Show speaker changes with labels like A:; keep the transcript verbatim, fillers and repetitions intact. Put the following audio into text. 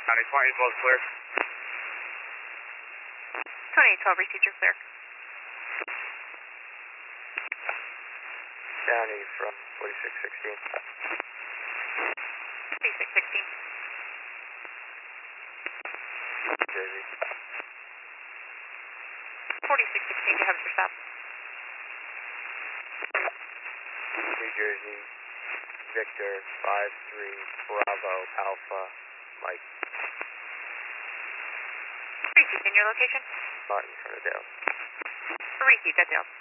A: County twenty twelve clear.
B: twenty-eight twelve, receive your clear.
C: County from forty-six sixteen.
B: forty-six sixteen.
C: Jersey.
B: forty-six sixteen, you have your stop.
C: New Jersey, Victor, five three, Bravo, Alpha, Mike.
B: Receive in your location.
C: Martin, front of Dale.
B: Receive at Dale.